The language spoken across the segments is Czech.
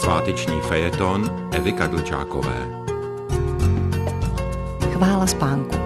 Sváteční fejeton Evy Kadlčákové. Chvála spánku.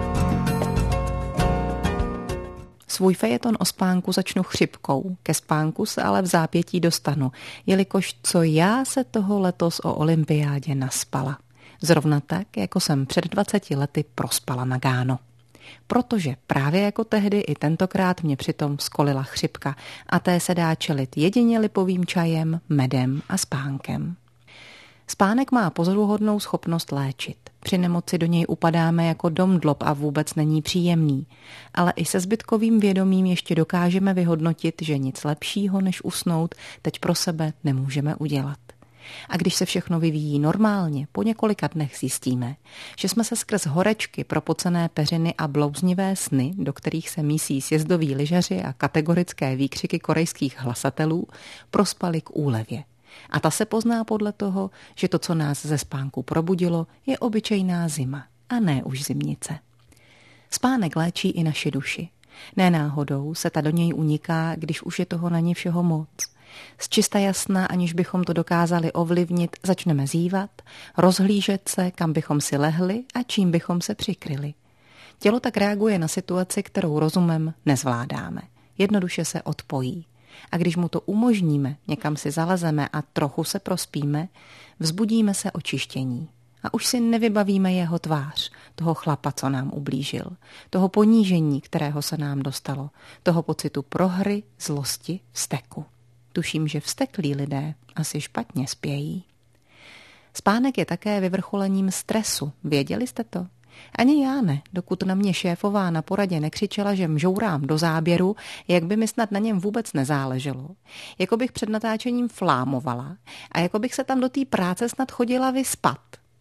Svůj fejeton o spánku začnu chřipkou, ke spánku se ale v zápětí dostanu, jelikož co já se toho letos o olympiádě naspala. Zrovna tak, jako jsem před 20 lety prospala na Gáno. Protože právě jako tehdy i tentokrát mě přitom skolila chřipka a té se dá čelit jedině lipovým čajem, medem a spánkem. Spánek má pozoruhodnou schopnost léčit. Při nemoci do něj upadáme jako domdlob a vůbec není příjemný. Ale i se zbytkovým vědomím ještě dokážeme vyhodnotit, že nic lepšího než usnout teď pro sebe nemůžeme udělat. A když se všechno vyvíjí normálně, po několika dnech zjistíme, že jsme se skrz horečky, propocené peřiny a blouznivé sny, do kterých se mísí sjezdoví lyžaři a kategorické výkřiky korejských hlasatelů, prospali k úlevě. A ta se pozná podle toho, že to, co nás ze spánku probudilo, je obyčejná zima a ne už zimnice. Spánek léčí i naši duši. Ne náhodou se ta do něj uniká, když už je toho na ní všeho moc. Z čista jasna, aniž bychom to dokázali ovlivnit, začneme zívat, rozhlížet se, kam bychom si lehli a čím bychom se přikryli. Tělo tak reaguje na situaci, kterou rozumem nezvládáme. Jednoduše se odpojí. A když mu to umožníme, někam si zalezeme a trochu se prospíme, vzbudíme se očištění. A už si nevybavíme jeho tvář, toho chlapa, co nám ublížil, toho ponížení, kterého se nám dostalo, toho pocitu prohry, zlosti, vzteku. Tuším, že vzteklí lidé asi špatně spějí. Spánek je také vyvrcholením stresu. Věděli jste to? Ani já ne, dokud na mě šéfová na poradě nekřičela, že mžourám do záběru, jak by mi snad na něm vůbec nezáleželo. Jako bych před natáčením flámovala a jako bych se tam do té práce snad chodila vyspat.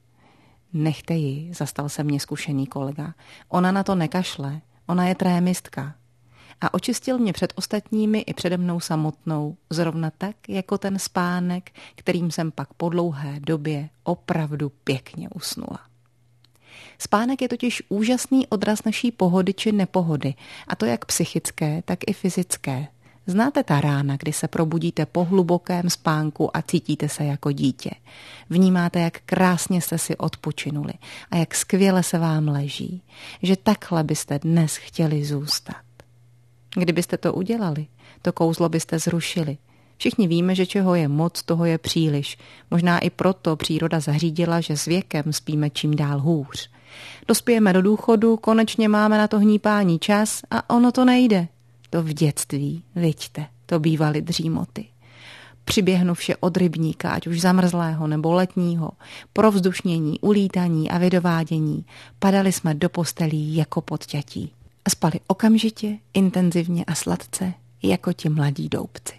Nechte ji, zastal se mě zkušený kolega. Ona na to nekašle, ona je trémistka. A očistil mě před ostatními i přede mnou samotnou, zrovna tak, jako ten spánek, kterým jsem pak po dlouhé době opravdu pěkně usnula. Spánek je totiž úžasný odraz naší pohody či nepohody, a to jak psychické, tak i fyzické. Znáte ta rána, kdy se probudíte po hlubokém spánku a cítíte se jako dítě. Vnímáte, jak krásně jste si odpočinuli a jak skvěle se vám leží, že takhle byste dnes chtěli zůstat. Kdybyste to udělali, to kouzlo byste zrušili. Všichni víme, že čeho je moc, toho je příliš. Možná i proto příroda zařídila, že s věkem spíme čím dál hůř. Dospějeme do důchodu, konečně máme na to hnípání čas a ono to nejde. To v dětství, viďte, to bývaly dřímoty. Přiběhnu vše od rybníka, ať už zamrzlého nebo letního, provzdušnění, ulítaní a vydovádění. Padali jsme do postelí jako podťatí. A spali okamžitě, intenzivně a sladce, jako ti mladí doubci.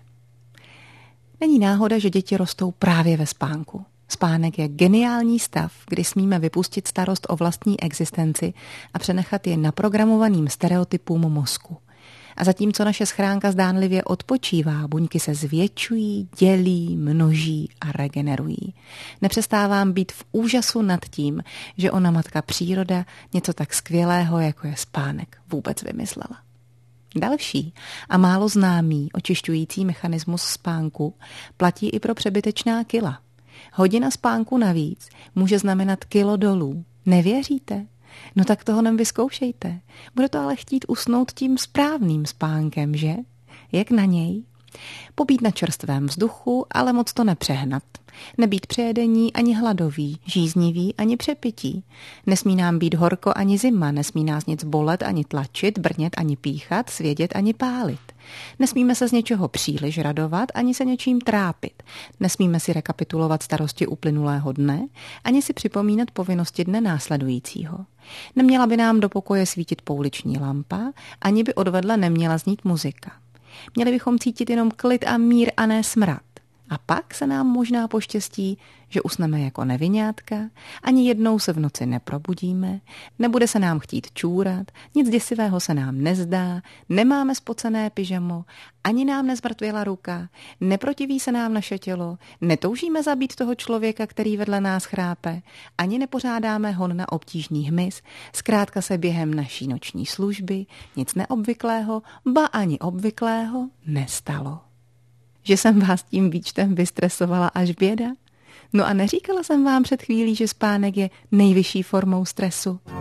Není náhoda, že děti rostou právě ve spánku. Spánek je geniální stav, kdy smíme vypustit starost o vlastní existenci a přenechat je naprogramovaným stereotypům mozku. A zatímco naše schránka zdánlivě odpočívá, buňky se zvětšují, dělí, množí a regenerují. Nepřestávám být v úžasu nad tím, že ona matka příroda něco tak skvělého, jako je spánek, vůbec vymyslela. Další a málo známý očišťující mechanismus spánku platí i pro přebytečná kila. Hodina spánku navíc může znamenat kilo dolů. Nevěříte? No tak toho nevyzkoušejte. Bude to ale chtít usnout tím správným spánkem, že? Jak na něj? Pobít na čerstvém vzduchu, ale moc to nepřehnat. Nebýt přejedení ani hladový, žíznivý ani přepití. Nesmí nám být horko ani zima, nesmí nás nic bolet ani tlačit, brnět ani píchat, svědět ani pálit. Nesmíme se z něčeho příliš radovat, ani se něčím trápit. Nesmíme si rekapitulovat starosti uplynulého dne, ani si připomínat povinnosti dne následujícího. Neměla by nám do pokoje svítit pouliční lampa, ani by odvedle neměla znít muzika. Měli bychom cítit jenom klid a mír a ne smrad. A pak se nám možná poštěstí, že usneme jako neviňátka, ani jednou se v noci neprobudíme, nebude se nám chtít čůrat, nic děsivého se nám nezdá, nemáme spocené pyžamo, ani nám nezmrtvěla ruka, neprotiví se nám naše tělo, netoužíme zabít toho člověka, který vedle nás chrápe, ani nepořádáme hon na obtížný hmyz, zkrátka se během naší noční služby nic neobvyklého, ba ani obvyklého nestalo. Že jsem vás tím výčtem vystresovala až běda? No a neříkala jsem vám před chvílí, že spánek je nejvyšší formou stresu?